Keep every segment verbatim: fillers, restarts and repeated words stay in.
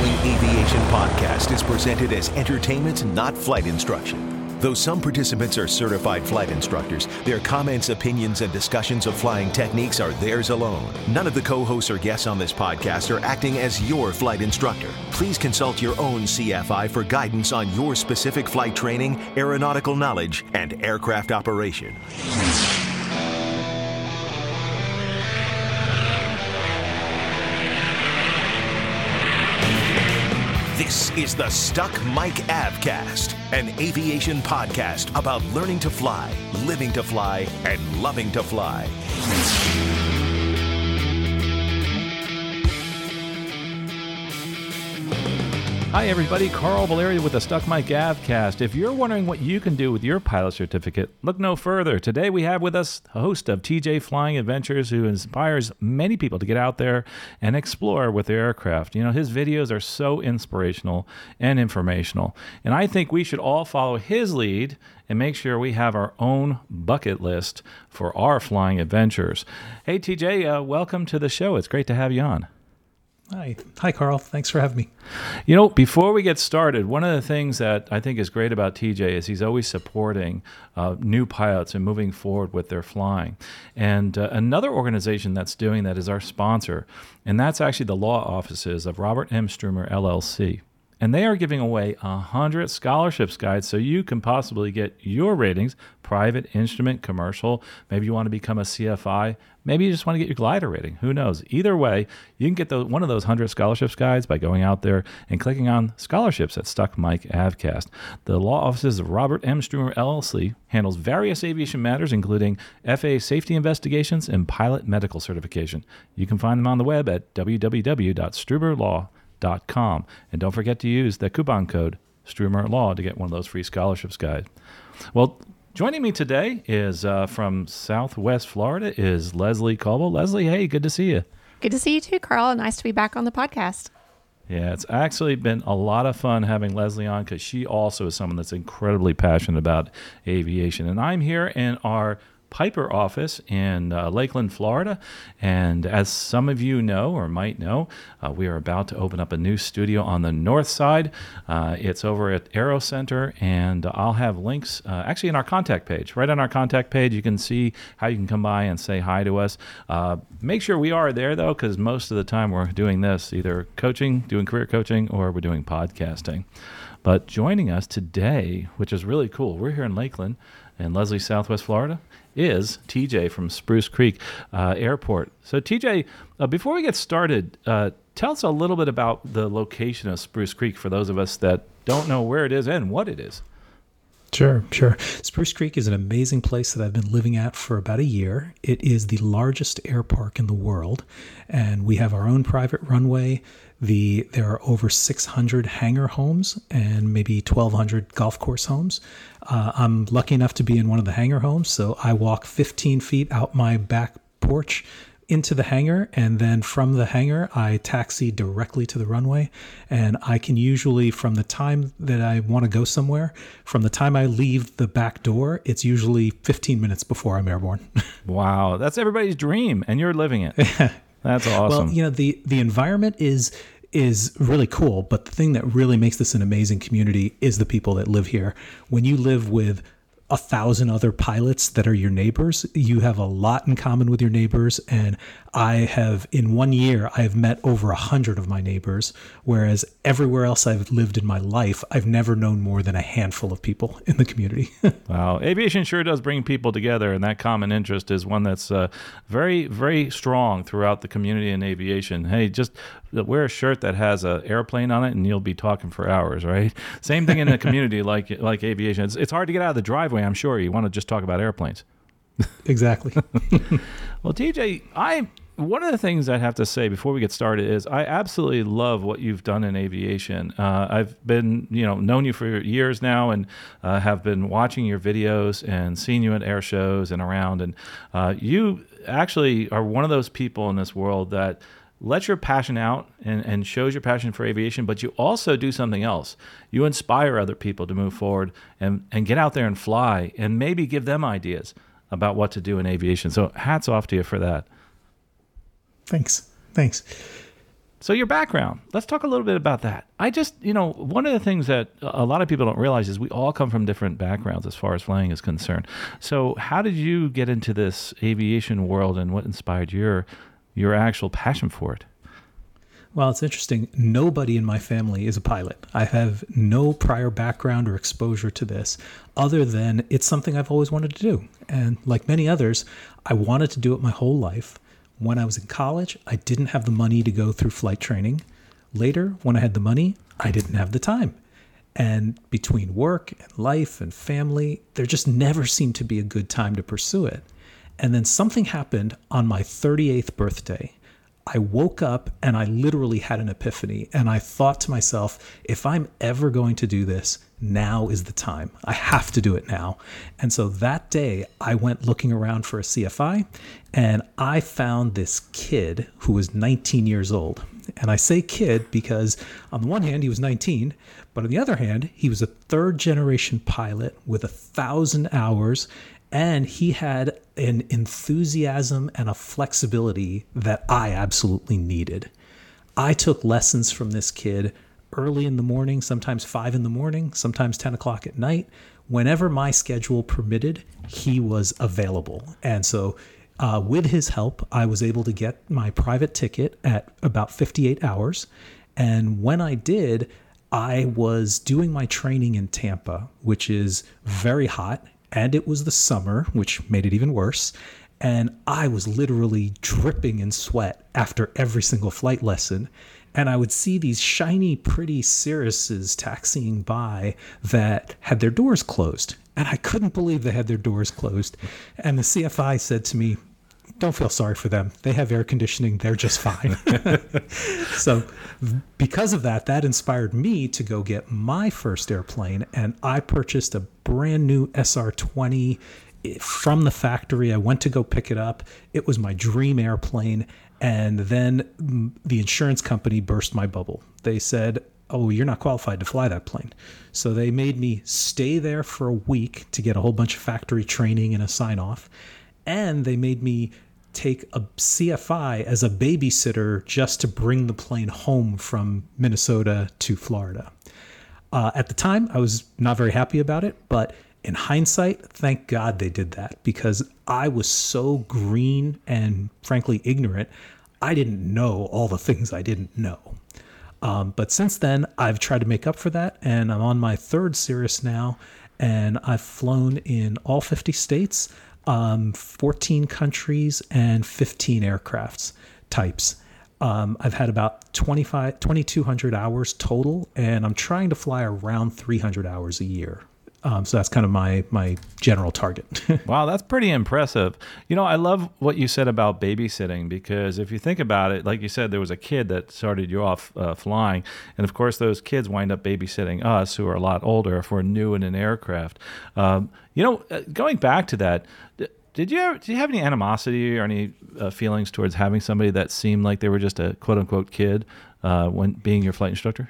following aviation podcast is presented as entertainment, not flight instruction. Though some participants are certified flight instructors, their comments, opinions, and discussions of flying techniques are theirs alone. None of the co-hosts or guests on this podcast are acting as your flight instructor. Please consult your own C F I for guidance on your specific flight training, aeronautical knowledge, and aircraft operation. This is the Stuck Mike Avcast, an aviation podcast about learning to fly, living to fly, and loving to fly. Hi everybody, Carl Valeri with the Stuck Mike Avcast. If you're wondering what you can do with your pilot certificate, look no further. Today we have with us the host of T J Flying Adventures, who inspires many people to get out there and explore with their aircraft. You know, his videos are so inspirational and informational, and I think we should all follow his lead and make sure we have our own bucket list for our flying adventures. Hey T J, uh, welcome to the show. It's great to have you on. Hi. Hi, Carl. Thanks for having me. You know, before we get started, one of the things that I think is great about T J is he's always supporting uh, new pilots and moving forward with their flying. And uh, another organization that's doing that is our sponsor, and that's actually the law offices of Robert M. Strumer, L L C. And they are giving away one hundred scholarships guides so you can possibly get your ratings, private, instrument, commercial. Maybe you want to become a C F I. Maybe you just want to get your glider rating. Who knows? Either way, you can get the, one of those one hundred scholarships guides by going out there and clicking on scholarships at Stuck Mike Avcast. The law offices of Robert M. Strumer, L L C handles various aviation matters, including F A A safety investigations and pilot medical certification. You can find them on the web at w w w dot strumer law dot com. And don't forget to use the coupon code StrumerLaw to get one of those free scholarships guides. Well, joining me today is uh, from Southwest Florida is Leslie Colville. Leslie, hey, good to see you. Good to see you too, Carl. Nice to be back on the podcast. Yeah, it's actually been a lot of fun having Leslie on because she also is someone that's incredibly passionate about aviation. And I'm here in our Piper office in uh, Lakeland, Florida. And as some of you know or might know, uh, we are about to open up a new studio on the north side. Uh, it's over at Aero Center, and I'll have links uh, actually in our contact page. Right on our contact page, you can see how you can come by and say hi to us. Uh, make sure we are there, though, because most of the time we're doing this, either coaching, doing career coaching, or we're doing podcasting. But joining us today, which is really cool, we're here in Lakeland, in Leslie, Southwest Florida, is T J from Spruce Creek uh, Airport. So T J, uh, before we get started, uh, tell us a little bit about the location of Spruce Creek for those of us that don't know where it is and what it is. Sure, sure. Spruce Creek is an amazing place that I've been living at for about a year. It is the largest air park in the world, and we have our own private runway. The There are over six hundred hangar homes and maybe twelve hundred golf course homes. Uh, I'm lucky enough to be in one of the hangar homes, so I walk fifteen feet out my back porch into the hangar, and then from the hangar, I taxi directly to the runway. And I can usually, from the time that I want to go somewhere, from the time I leave the back door, it's usually fifteen minutes before I'm airborne. Wow, that's everybody's dream, and you're living it. That's awesome. Well, you know, the, the environment is is really cool, but the thing that really makes this an amazing community is the people that live here. When you live with a thousand other pilots that are your neighbors, you have a lot in common with your neighbors. And I have, in one year, I've met over a hundred of my neighbors, whereas everywhere else I've lived in my life, I've never known more than a handful of people in the community. Wow. Aviation sure does bring people together, and that common interest is one that's uh, very, very strong throughout the community in aviation. Hey, just wear a shirt that has an airplane on it, and you'll be talking for hours, right? Same thing in the community like like aviation. It's, it's hard to get out of the driveway, I'm sure. You want to just talk about airplanes. Exactly. Well, T J, I one of the things I have to say before we get started is I absolutely love what you've done in aviation. Uh, I've been, you know, known you for years now, and uh, have been watching your videos and seeing you at air shows and around. And uh, you actually are one of those people in this world that lets your passion out and, and shows your passion for aviation, but you also do something else. You inspire other people to move forward and, and get out there and fly and maybe give them ideas about what to do in aviation. So hats off to you for that. Thanks. Thanks. So your background, let's talk a little bit about that. I just, you know, one of the things that a lot of people don't realize is we all come from different backgrounds as far as flying is concerned. So how did you get into this aviation world, and what inspired your your actual passion for it? Well, it's interesting. Nobody in my family is a pilot. I have no prior background or exposure to this other than it's something I've always wanted to do. And like many others, I wanted to do it my whole life. When I was in college, I didn't have the money to go through flight training. Later, when I had the money, I didn't have the time. And between work and life and family, there just never seemed to be a good time to pursue it. And then something happened on my thirty-eighth birthday. I woke up and I literally had an epiphany, and I thought to myself, if I'm ever going to do this, now is the time. I have to do it now. And so that day I went looking around for a C F I, and I found this kid who was nineteen years old. And I say kid because on the one hand, he was nineteen, but on the other hand, he was a third generation pilot with a thousand hours. And he had an enthusiasm and a flexibility that I absolutely needed. I took lessons from this kid early in the morning, sometimes five in the morning, sometimes ten o'clock at night. Whenever my schedule permitted, he was available. And so uh, with his help, I was able to get my private ticket at about fifty-eight hours. And when I did, I was doing my training in Tampa, which is very hot. And it was the summer, which made it even worse. And I was literally dripping in sweat after every single flight lesson. And I would see these shiny, pretty Cirruses taxiing by that had their doors closed. And I couldn't believe they had their doors closed. And the C F I said to me, don't feel sorry for them. They have air conditioning. They're just fine. So because of that, that inspired me to go get my first airplane. And I purchased a brand new S R twenty from the factory. I went to go pick it up. It was my dream airplane. And then the insurance company burst my bubble. They said, oh, you're not qualified to fly that plane. So they made me stay there for a week to get a whole bunch of factory training and a sign off. And they made me take a C F I as a babysitter just to bring the plane home from Minnesota to Florida. Uh, at the time, I was not very happy about it, but in hindsight, thank God they did that, because I was so green and frankly ignorant. I didn't know all the things I didn't know. Um, but since then, I've tried to make up for that, and I'm on my third Cirrus now, and I've flown in all fifty states. Um, fourteen countries and fifteen aircrafts types. Um, I've had about twenty-five, twenty-two hundred hours total, and I'm trying to fly around three hundred hours a year. Um, so that's kind of my my general target. Wow, that's pretty impressive. You know, I love what you said about babysitting, because if you think about it, like you said, there was a kid that started you off uh, flying. And of course, those kids wind up babysitting us, who are a lot older if we're new in an aircraft. Um, you know, going back to that, did you ever, did you have any animosity or any uh, feelings towards having somebody that seemed like they were just a quote unquote kid uh, when being your flight instructor?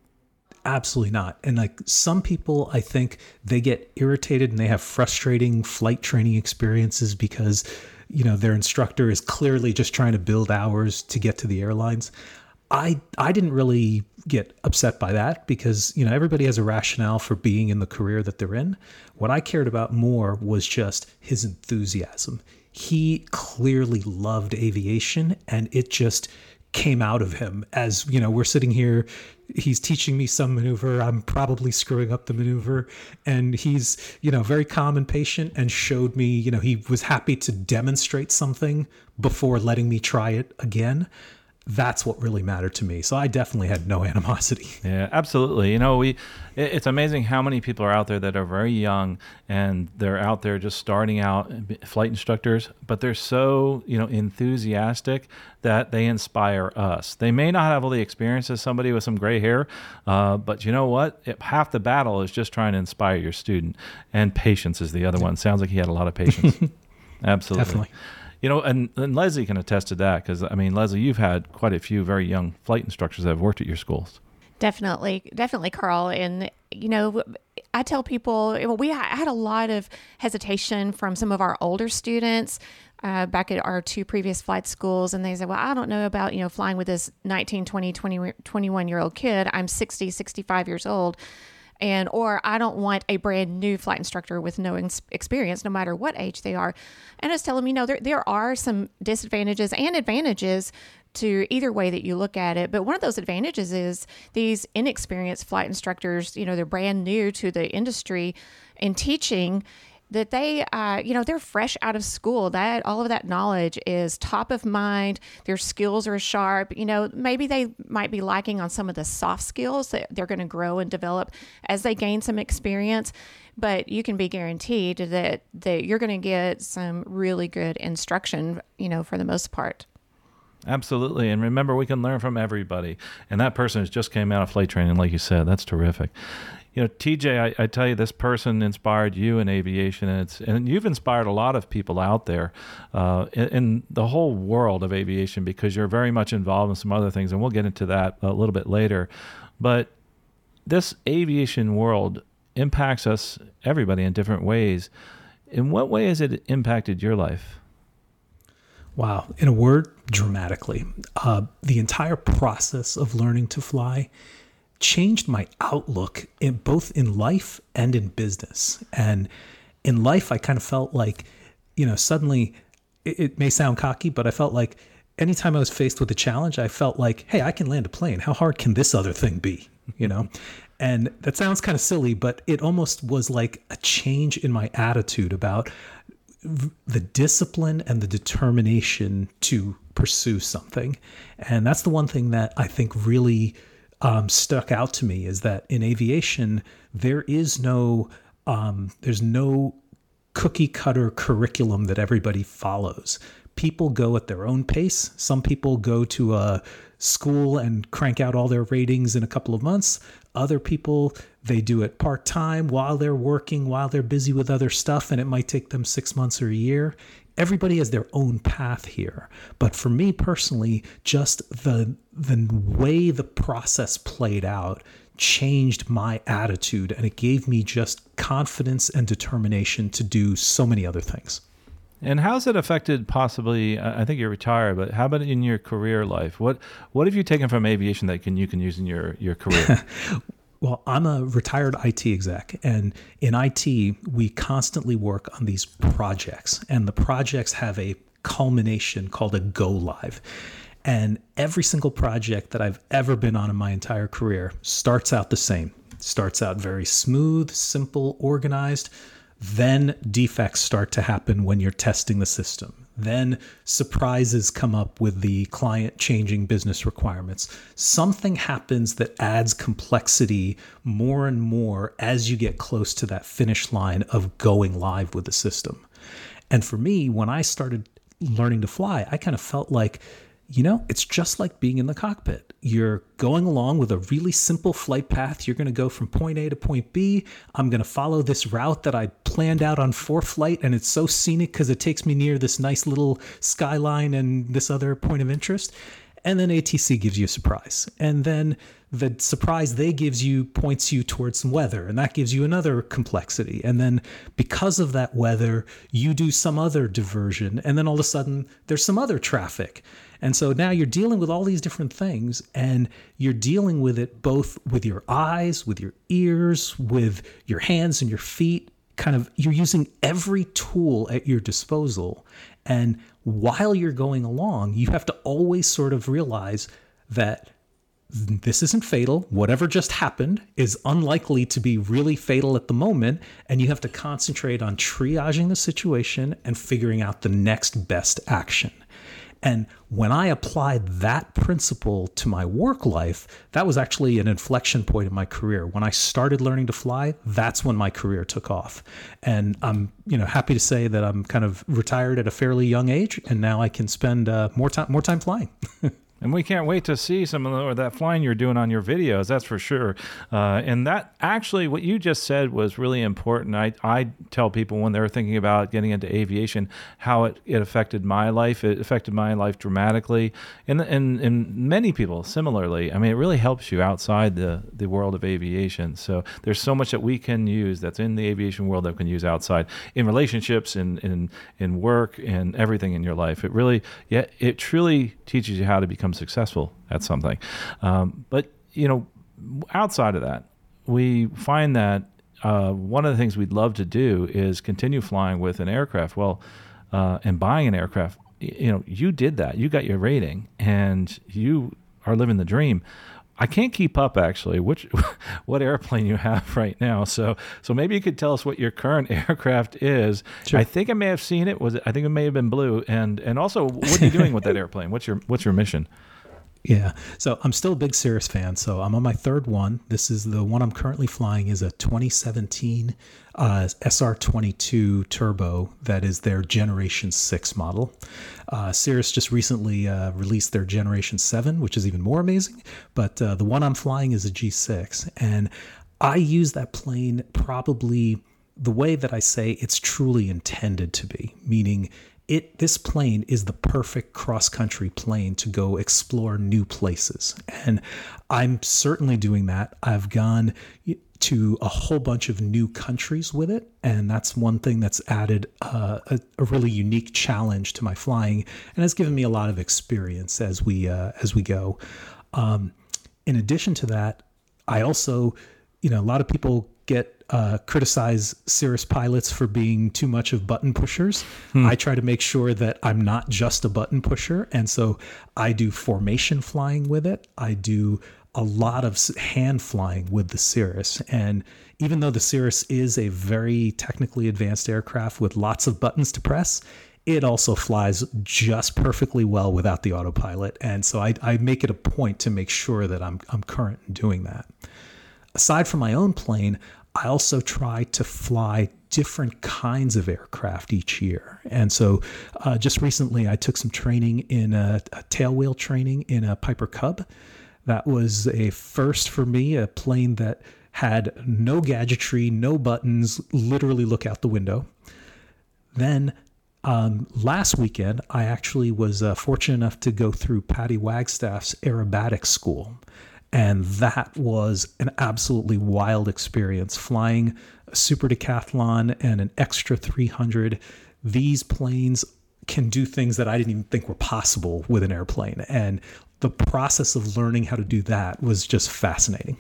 Absolutely not. And like some people, I think they get irritated and they have frustrating flight training experiences because, you know, their instructor is clearly just trying to build hours to get to the airlines. I I didn't really get upset by that because, you know, everybody has a rationale for being in the career that they're in. What I cared about more was just his enthusiasm. He clearly loved aviation, and it just came out of him. As, you know, we're sitting here, he's teaching me some maneuver. I'm probably screwing up the maneuver. And he's, you know, very calm and patient, and showed me, you know, he was happy to demonstrate something before letting me try it again. That's what really mattered to me. So I definitely had no animosity. Yeah, absolutely. You know, we it's amazing how many people are out there that are very young, and they're out there just starting out flight instructors, but they're so, you know, enthusiastic that they inspire us. They may not have all the experience as somebody with some gray hair, uh, but you know what? It, half the battle is just trying to inspire your student. And patience is the other one. Sounds like he had a lot of patience. Absolutely. Definitely. You know, and, and Leslie can attest to that, because, I mean, Leslie, you've had quite a few very young flight instructors that have worked at your schools. Definitely, definitely, Carl. And, you know, I tell people, well, we I had a lot of hesitation from some of our older students uh, back at our two previous flight schools. And they said, well, I don't know about, you know, flying with this nineteen, twenty, twenty, twenty-one year old kid. I'm sixty, sixty-five years old. And, or I don't want a brand new flight instructor with no ex- experience, no matter what age they are. And I was telling them, you know, there, there are some disadvantages and advantages to either way that you look at it. But one of those advantages is these inexperienced flight instructors, you know, they're brand new to the industry in teaching, that they, uh, you know, they're fresh out of school. That all of that knowledge is top of mind. Their skills are sharp. You know, maybe they might be lacking on some of the soft skills that they're going to grow and develop as they gain some experience. But you can be guaranteed that that you're going to get some really good instruction, you know, for the most part. Absolutely. And remember, we can learn from everybody. And that person has just came out of flight training, like you said. That's terrific. You know, T J, I, I tell you, this person inspired you in aviation, and it's and you've inspired a lot of people out there uh, in, in the whole world of aviation, because you're very much involved in some other things, and we'll get into that a little bit later. But this aviation world impacts us, everybody, in different ways. In what way has it impacted your life? Wow. In a word, dramatically. Uh, the entire process of learning to fly changed my outlook in both in life and in business. And in life, I kind of felt like, you know, suddenly, it, it may sound cocky, but I felt like anytime I was faced with a challenge, I felt like, hey, I can land a plane. How hard can this other thing be? You know? And that sounds kind of silly, but it almost was like a change in my attitude about the discipline and the determination to pursue something. And that's the one thing that I think really um, stuck out to me, is that in aviation, there is no, um, there's no cookie cutter curriculum that everybody follows. People go at their own pace. Some people go to a school and crank out all their ratings in a couple of months. Other people, they do it part-time while they're working, while they're busy with other stuff, and it might take them six months or a year. Everybody has their own path here. But for me personally, just the the way the process played out changed my attitude, and it gave me just confidence and determination to do so many other things. And how's it affected possibly, I think you're retired, but how about in your career life? What what have you taken from aviation that can you can use in your, your career? Well, I'm a retired I T exec, and in I T, we constantly work on these projects, and the projects have a culmination called a go live. And every single project that I've ever been on in my entire career starts out the same. Starts out very smooth, simple, organized. Then defects start to happen when you're testing the system. Then surprises come up with the client changing business requirements. Something happens that adds complexity more and more as you get close to that finish line of going live with the system. And for me, when I started learning to fly, I kind of felt like, you know, it's just like being in the cockpit. You're going along with a really simple flight path. You're going to go from point A to point B. I'm going to follow this route that I planned out on ForeFlight, and it's so scenic because it takes me near this nice little skyline and this other point of interest. And then A T C gives you a surprise. And then the surprise they gives you points you towards some weather, and that gives you another complexity. And then because of that weather, you do some other diversion, and then all of a sudden there's some other traffic. And so now you're dealing with all these different things, and you're dealing with it both with your eyes, with your ears, with your hands and your feet. Kind of, you're using every tool at your disposal. And while you're going along, you have to always sort of realize that this isn't fatal. Whatever just happened is unlikely to be really fatal at the moment. And you have to concentrate on triaging the situation and figuring out the next best action. And when I applied that principle to my work life, that was actually an inflection point in my career. When I started learning to fly, that's when my career took off. And I'm, you know, happy to say that I'm kind of retired at a fairly young age, and now I can spend uh, more time more time flying. And we can't wait to see some of the, or that flying you're doing on your videos, that's for sure. Uh, and that actually, what you just said was really important. I, I tell people when they're thinking about getting into aviation, how it, it affected my life. It affected my life dramatically. And, and, and many people similarly. I mean, it really helps you outside the, the world of aviation. So there's so much that we can use that's in the aviation world that we can use outside in relationships, in, in, in work, and everything in your life. It really, yeah, it truly teaches you how to become successful at something. Um, but, you know, outside of that, we find that uh, one of the things we'd love to do is continue flying with an aircraft. Well, uh, and buying an aircraft, you know, you did that. You got your rating and you are living the dream. I can't keep up actually which what airplane you have right now. So so maybe you could tell us what your current aircraft is. Sure. I think I may have seen it. Was it, I think it may have been blue. And and also, what are you doing with that airplane? What's your what's your mission? Yeah. So I'm still a big Cirrus fan. So I'm on my third one. This is the one I'm currently flying is a twenty seventeen uh, S R twenty-two Turbo. That is their Generation six model. Uh, Cirrus just recently uh, released their Generation seven, which is even more amazing. But uh, the one I'm flying is a G six. And I use that plane probably the way that I say it's truly intended to be, meaning It this plane is the perfect cross-country plane to go explore new places. And I'm certainly doing that. I've gone to a whole bunch of new countries with it. And that's one thing that's added uh, a, a really unique challenge to my flying and has given me a lot of experience as we, uh, as we go. Um, in addition to that, I also, you know, a lot of people get Uh, criticize Cirrus pilots for being too much of button pushers. Hmm. I try to make sure that I'm not just a button pusher. And so I do formation flying with it. I do a lot of hand flying with the Cirrus. And even though the Cirrus is a very technically advanced aircraft with lots of buttons to press, it also flies just perfectly well without the autopilot. And so I, I make it a point to make sure that I'm, I'm current in doing that. Aside from my own plane, I also try to fly different kinds of aircraft each year. And so uh, just recently I took some training in a, a tailwheel training in a Piper Cub. That was a first for me, a plane that had no gadgetry, no buttons, literally look out the window. Then um, last weekend, I actually was uh, fortunate enough to go through Patty Wagstaff's aerobatic school. And that was an absolutely wild experience, flying a Super Decathlon and an Extra three hundred. These planes can do things that I didn't even think were possible with an airplane. And the process of learning how to do that was just fascinating.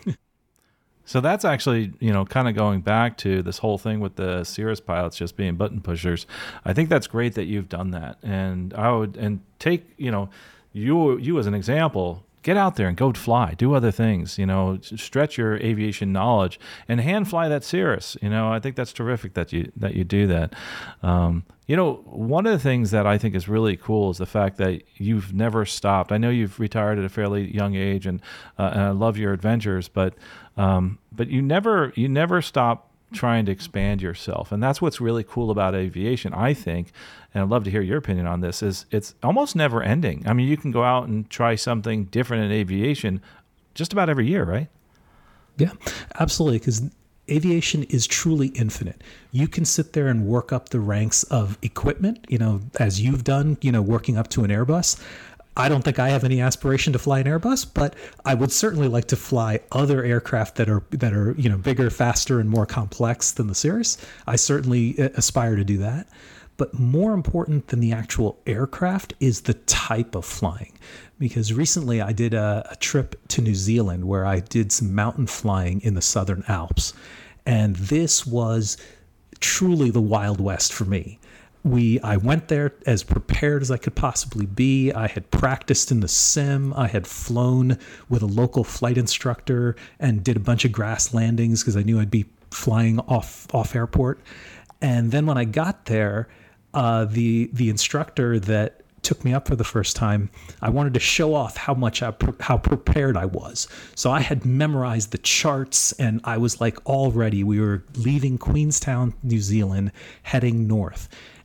So that's actually, you know, kind of going back to this whole thing with the Cirrus pilots just being button pushers. I think that's great that you've done that. And I would, and take, you know, you you as an example. Get out there and go fly, do other things, you know, stretch your aviation knowledge and hand fly that Cirrus. You know, I think that's terrific that you, that you do that. Um, you know, one of the things that I think is really cool is the fact that you've never stopped. I know you've retired at a fairly young age and, uh, and I love your adventures, but, um, but you never, you never stop trying to expand yourself. And that's what's really cool about aviation, I think, and I'd love to hear your opinion on this, is it's almost never ending. I mean, you can go out and try something different in aviation just about every year, right? Yeah, absolutely. Because aviation is truly infinite. You can sit there and work up the ranks of equipment, you know, as you've done, you know, working up to an Airbus. I don't think I have any aspiration to fly an Airbus, but I would certainly like to fly other aircraft that are that are you know bigger, faster, and more complex than the Cirrus. I certainly aspire to do that. But more important than the actual aircraft is the type of flying. Because recently I did a, a trip to New Zealand where I did some mountain flying in the Southern Alps. And this was truly the Wild West for me. We, I went there as prepared as I could possibly be. I had practiced in the sim. I had flown with a local flight instructor and did a bunch of grass landings because I knew I'd be flying off off airport. And then when I got there, uh, the the instructor that took me up for the first time, I wanted to show off how much I, how prepared I was. So I had memorized the charts and I was like all ready. We were leaving Queenstown, New Zealand, heading north.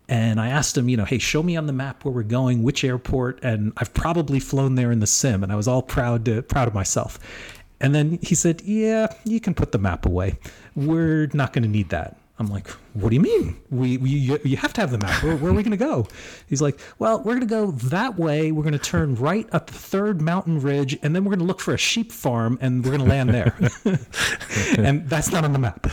And I asked him, you know, hey, show me on the map where we're going, which airport. And I've probably flown there in the sim. And I was all proud to, proud of myself. And then he said, yeah, you can put the map away. We're not going to need that. I'm like, what do you mean? We, we you have to have the map. Where, where are we going to go? He's like, well, we're going to go that way. We're going to turn right up the third mountain ridge, and then we're going to look for a sheep farm, and we're going to land there. And that's not on the map.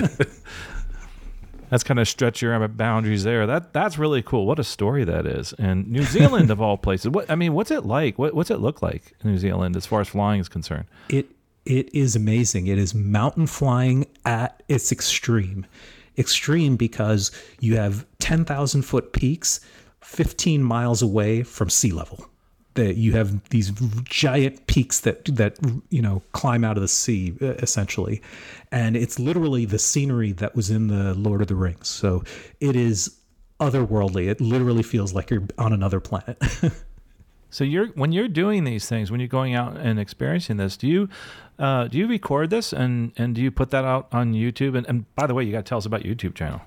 That's kind of stretch your boundaries there. That that's really cool. What a story that is. And New Zealand of all places. What I mean, what's it like? What, what's it look like in New Zealand as far as flying is concerned? It it is amazing. It is mountain flying at its extreme. Extreme because you have ten thousand foot peaks fifteen miles away from sea level. That you have these giant peaks that that you know climb out of the sea essentially, and it's literally the scenery that was in the Lord of the Rings. So it is otherworldly. It literally feels like you're on another planet. So you're when you're doing these things, when you're going out and experiencing this, do you uh, do you record this and, and do you put that out on YouTube? And, and by the way, you got to tell us about your YouTube channel.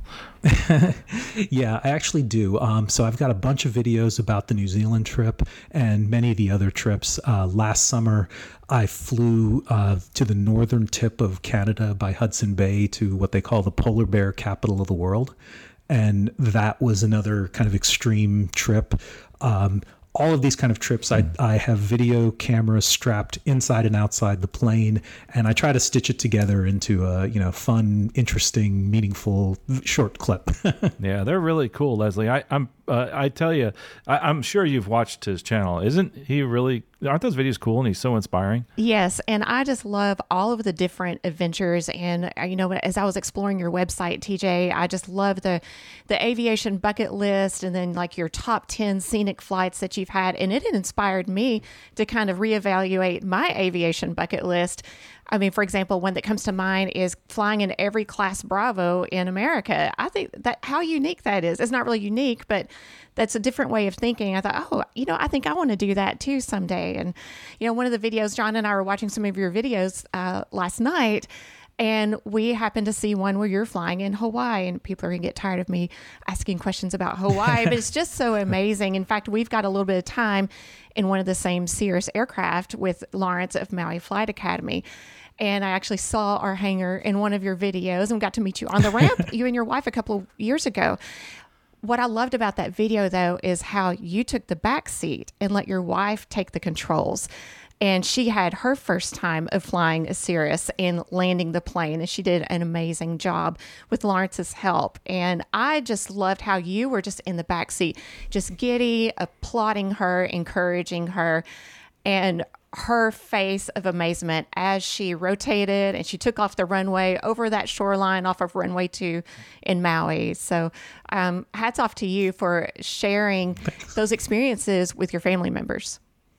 Yeah, I actually do. Um, so I've got a bunch of videos about the New Zealand trip and many of the other trips. Uh, last summer, I flew uh, to the northern tip of Canada by Hudson Bay to what they call the polar bear capital of the world. And that was another kind of extreme trip. Um, all of these kind of trips, I, I have video cameras strapped inside and outside the plane, and I try to stitch it together into a, you know, fun, interesting, meaningful short clip. Yeah, they're really cool, Leslie. I, I'm, uh, I tell you, I, I'm sure you've watched his channel. Isn't he really? Aren't those videos cool? And he's so inspiring. Yes, and I just love all of the different adventures. And you know, as I was exploring your website, T J, I just love the the aviation bucket list, and then like your top ten scenic flights that you've had. And it inspired me to kind of reevaluate my aviation bucket list. I mean, for example, one that comes to mind is flying in every class Bravo in America. I think that how unique that is. It's not really unique, but that's a different way of thinking. I thought, oh, you know, I think I want to do that too someday. And, you know, one of the videos, John and I were watching some of your videos uh, last night, and we happened to see one where you're flying in Hawaii, and people are going to get tired of me asking questions about Hawaii, but it's just so amazing. In fact, we've got a little bit of time in one of the same Cirrus aircraft with Lawrence of Maui Flight Academy. And I actually saw our hangar in one of your videos and got to meet you on the ramp, you and your wife, a couple of years ago. What I loved about that video, though, is how you took the back seat and let your wife take the controls. And she had her first time of flying a Cirrus and landing the plane, and she did an amazing job with Lawrence's help. And I just loved how you were just in the back seat, just giddy, applauding her, encouraging her, and her face of amazement as she rotated and she took off the runway over that shoreline off of runway two in Maui. So um, hats off to you for sharing Thanks. Those experiences with your family members.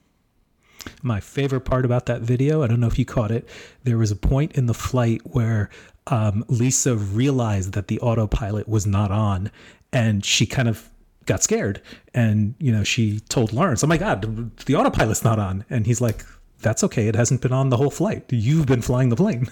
My favorite part about that video, I don't know if you caught it, there was a point in the flight where um, Lisa realized that the autopilot was not on, and she kind of got scared. And, you know, she told Lawrence, oh my God, the autopilot's not on. And he's like, that's okay. It hasn't been on the whole flight. You've been flying the plane.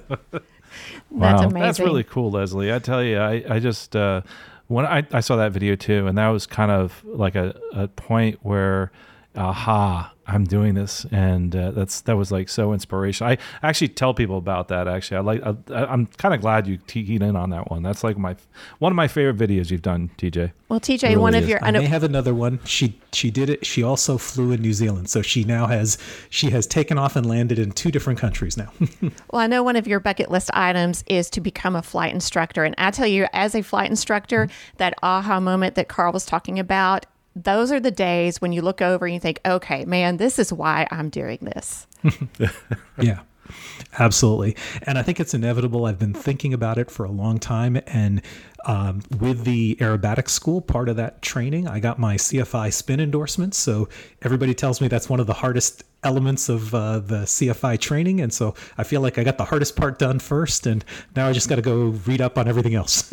Wow. That's amazing. That's really cool, Leslie. I tell you, I, I just, uh, when I, I saw that video too, and that was kind of like a, a point where, aha, I'm doing this, and uh, that's that was like so inspirational. I actually tell people about that. Actually, I like. I, I'm kind of glad you keyed in on that one. That's like my one of my favorite videos you've done, T J. Well, T J, really one of is. your I may have another one. She she did it. She also flew in New Zealand, so she now has she has taken off and landed in two different countries now. Well, I know one of your bucket list items is to become a flight instructor, and I tell you, as a flight instructor, mm-hmm. that aha moment that Carl was talking about. Those are the days when you look over and you think, okay, man, this is why I'm doing this. Yeah, absolutely. And I think it's inevitable. I've been thinking about it for a long time. And um, with the aerobatics school, part of that training, I got my C F I spin endorsement. So everybody tells me that's one of the hardest elements of uh, the C F I training. And so I feel like I got the hardest part done first. And now I just got to go read up on everything else.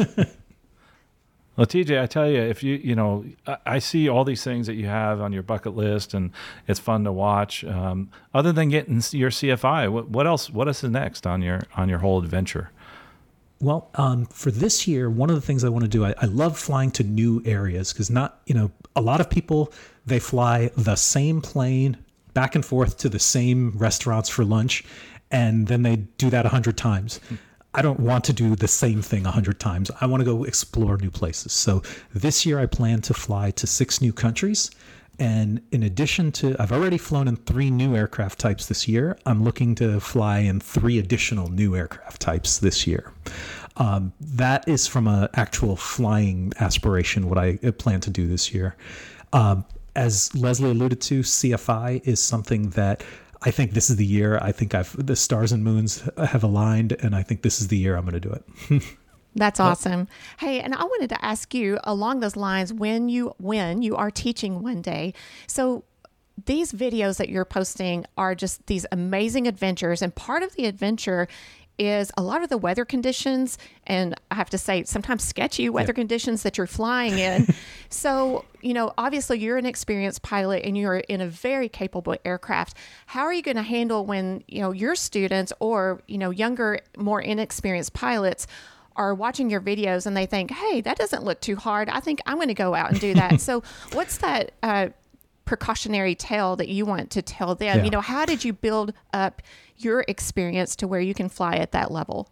Well, T J, I tell you, if you, you know, I, I see all these things that you have on your bucket list, and it's fun to watch. Um, other than getting your C F I, what, what else? What else is next on your on your whole adventure? Well, um, for this year, one of the things I want to do, I, I love flying to new areas because not, you know, a lot of people, they fly the same plane back and forth to the same restaurants for lunch, and then they do that a hundred times. I don't want to do the same thing a hundred times. I want to go explore new places. So this year I plan to fly to six new countries. And in addition to, I've already flown in three new aircraft types this year. I'm looking to fly in three additional new aircraft types this year. Um, that is from an actual flying aspiration, what I plan to do this year. Um, as Leslie alluded to, C F I is something that I think this is the year. I think I've the stars and moons have aligned, and I think this is the year I'm going to do it. That's awesome. Hey, and I wanted to ask you along those lines, when you when you are teaching one day, so these videos that you're posting are just these amazing adventures, and part of the adventure is a lot of the weather conditions, and I have to say sometimes sketchy weather yeah. conditions that you're flying in. So, you know, obviously you're an experienced pilot and you're in a very capable aircraft. How are you going to handle when, you know, your students or, you know, younger, more inexperienced pilots are watching your videos and they think, hey, that doesn't look too hard. I think I'm going to go out and do that. So what's that uh, precautionary tale that you want to tell them? Yeah. You know, how did you build up your experience to where you can fly at that level?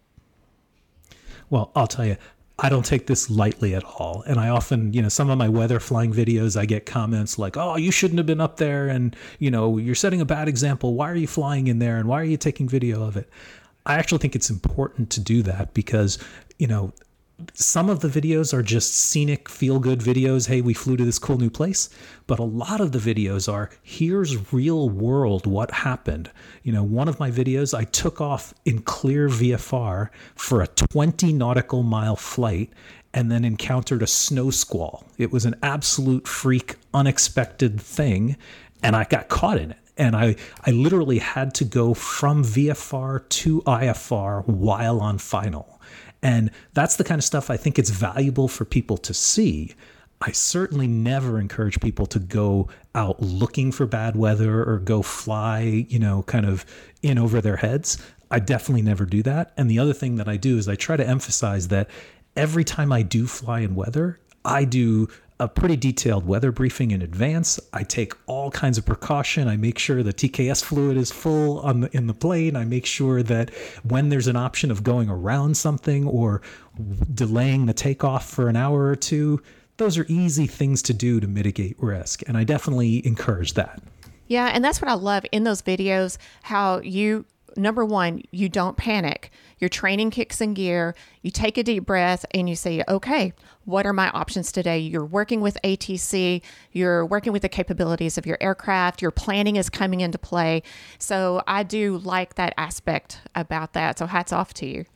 Well, I'll tell you, I don't take this lightly at all. And I often, you know, some of my weather flying videos, I get comments like, oh, you shouldn't have been up there. And, you know, you're setting a bad example. Why are you flying in there? And why are you taking video of it? I actually think it's important to do that because, you know, some of the videos are just scenic, feel-good videos. Hey, we flew to this cool new place. But a lot of the videos are, here's real world what happened. You know, one of my videos, I took off in clear V F R for a twenty nautical mile flight and then encountered a snow squall. It was an absolute freak, unexpected thing, and I got caught in it. And I, I literally had to go from V F R to I F R while on final. And that's the kind of stuff I think it's valuable for people to see. I certainly never encourage people to go out looking for bad weather or go fly, you know, kind of in over their heads. I definitely never do that. And the other thing that I do is I try to emphasize that every time I do fly in weather, I do a pretty detailed weather briefing in advance. I take all kinds of precaution. I make sure the T K S fluid is full on the, in the plane. I make sure that when there's an option of going around something or delaying the takeoff for an hour or two, those are easy things to do to mitigate risk. And I definitely encourage that. Yeah, and that's what I love in those videos, how you, number one, you don't panic. Your training kicks in gear. You take a deep breath and you say, okay, what are my options today? You're working with A T C. You're working with the capabilities of your aircraft. Your planning is coming into play. So I do like that aspect about that. So hats off to you.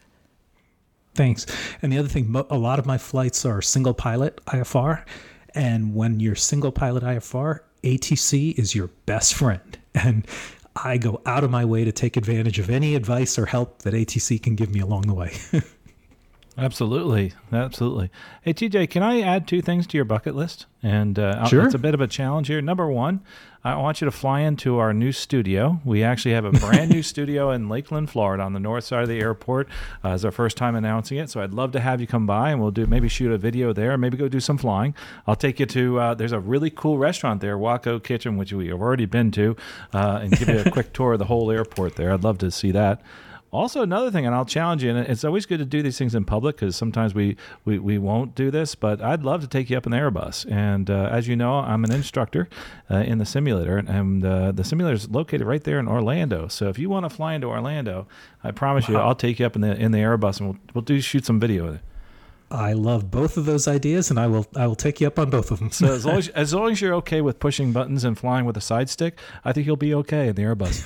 Thanks. And the other thing, a lot of my flights are single pilot I F R. And when you're single pilot I F R, A T C is your best friend. And I go out of my way to take advantage of any advice or help that A T C can give me along the way. Absolutely. Absolutely. Hey, T J, can I add two things to your bucket list? And uh, sure. It's a bit of a challenge here. Number one, I want you to fly into our new studio. We actually have a brand new studio in Lakeland, Florida, on the north side of the airport. Uh, it's our first time announcing it, so I'd love to have you come by, and we'll do maybe shoot a video there, maybe go do some flying. I'll take you to, uh, there's a really cool restaurant there, Waco Kitchen, which we have already been to, uh, and give you a quick tour of the whole airport there. I'd love to see that. Also, another thing, and I'll challenge you, and it's always good to do these things in public because sometimes we, we, we won't do this, but I'd love to take you up in the Airbus. And uh, as you know, I'm an instructor uh, in the simulator, and uh, the simulator is located right there in Orlando. So if you want to fly into Orlando, I promise wow. you I'll take you up in the in the Airbus, and we'll, we'll do shoot some video with it. I love both of those ideas, and I will I will take you up on both of them. So as long as, as long as you're okay with pushing buttons and flying with a side stick, I think you'll be okay in the Airbus.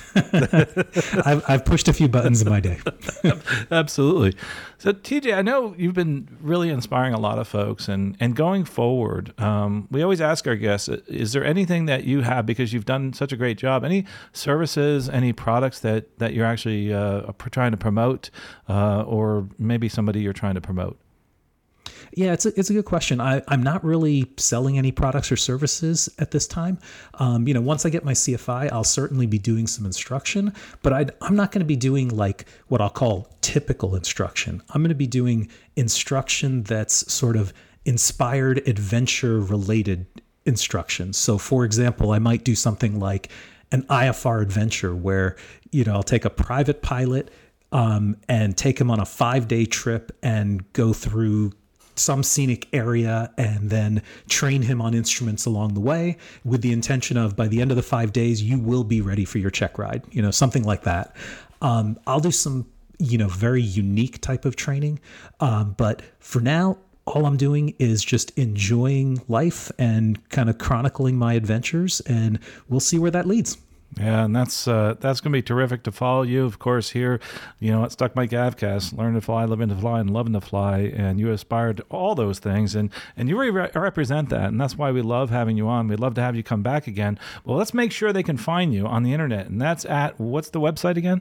I've, I've pushed a few buttons in my day. Absolutely. So T J, I know you've been really inspiring a lot of folks, and, and going forward, um, we always ask our guests, is there anything that you have, because you've done such a great job, any services, any products that, that you're actually uh, trying to promote, uh, or maybe somebody you're trying to promote? Yeah, it's a, it's a good question. I, I'm not really selling any products or services at this time. Um, you know, once I get my C F I, I'll certainly be doing some instruction, but I'd, I'm not going to be doing like what I'll call typical instruction. I'm going to be doing instruction that's sort of inspired adventure related instruction. So for example, I might do something like an I F R adventure where, you know, I'll take a private pilot um, and take him on a five day trip and go through some scenic area and then train him on instruments along the way with the intention of by the end of the five days, you will be ready for your check ride, you know, something like that. Um, I'll do some, you know, very unique type of training. Um, but for now, all I'm doing is just enjoying life and kind of chronicling my adventures, and we'll see where that leads. Yeah, and that's uh, that's going to be terrific to follow you, of course, here, you know, at Stuck Mic Avcast, learn to fly, living to fly, and loving to fly, and you aspire to all those things, and, and you really re- represent that, and that's why we love having you on. We'd love to have you come back again. Well, let's make sure they can find you on the internet, and that's at, what's the website again?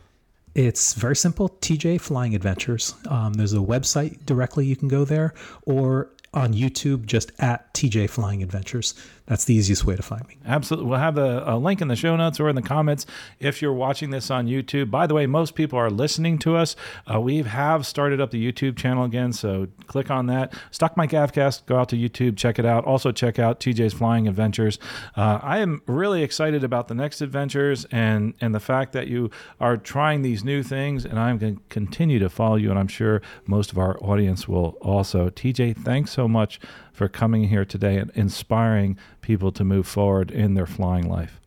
It's very simple, T J Flying Adventures. Um, there's a website directly you can go there, or on YouTube, just at T J Flying Adventures. That's the easiest way to find me. Absolutely. We'll have a, a link in the show notes or in the comments if you're watching this on YouTube. By the way, most people are listening to us. Uh, we have started up the YouTube channel again, so click on that. Stuck Mic Avcast, go out to YouTube, check it out. Also check out T J's Flying Adventures. Uh, I am really excited about the next adventures and, and the fact that you are trying these new things, and I'm going to continue to follow you, and I'm sure most of our audience will also. T J, thanks so much for coming here today and inspiring people to move forward in their flying life.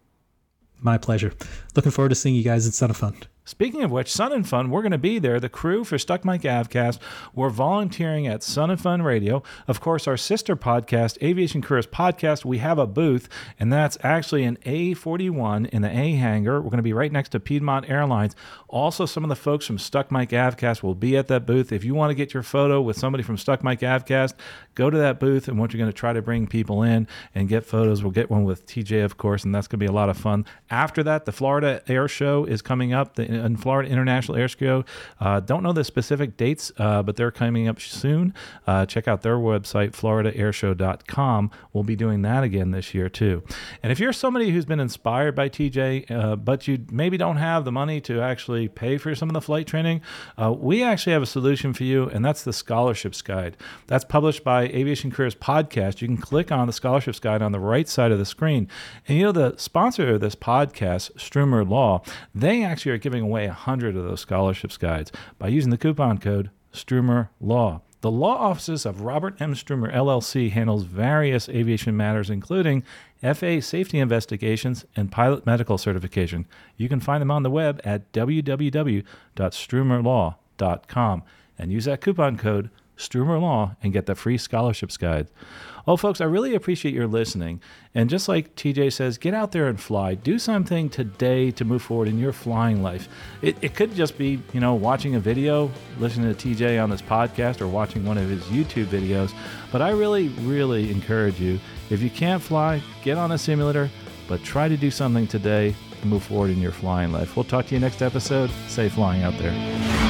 My pleasure. Looking forward to seeing you guys at Sun and Fun. Speaking of which, Sun and Fun, we're going to be there. The crew for Stuck Mic Avcast, we're volunteering at Sun and Fun Radio. Of course, our sister podcast, Aviation Careers Podcast, we have a booth, and that's actually an A forty-one in the A hangar. We're going to be right next to Piedmont Airlines. Also, some of the folks from Stuck Mic Avcast will be at that booth. If you want to get your photo with somebody from Stuck Mic Avcast, go to that booth, and we're going to try to bring people in and get photos. We'll get one with T J, of course, and that's going to be a lot of fun. After that, the Florida Air Show is coming up. The in Florida International Air Show. Uh, don't know the specific dates, uh, but they're coming up soon. Uh, check out their website, florida air show dot com. We'll be doing that again this year, too. And if you're somebody who's been inspired by T J, uh, but you maybe don't have the money to actually pay for some of the flight training, uh, we actually have a solution for you, and that's the Scholarships Guide. That's published by Aviation Careers Podcast. You can click on the Scholarships Guide on the right side of the screen. And you know, the sponsor of this podcast, Strummer Law, they actually are giving away one hundred of those scholarships guides by using the coupon code Strummer Law. The law offices of Robert M. Strummer, L L C, handles various aviation matters, including F A A safety investigations and pilot medical certification. You can find them on the web at w w w dot strummer law dot com and use that coupon code Strummer Law and get the free scholarships guide. Oh, folks, I really appreciate your listening. And just like T J says, get out there and fly. Do something today to move forward in your flying life. It, it could just be, you know, watching a video, listening to T J on this podcast, or watching one of his YouTube videos. But I really, really encourage you, if you can't fly, get on a simulator, but try to do something today to move forward in your flying life. We'll talk to you next episode. Safe flying out there.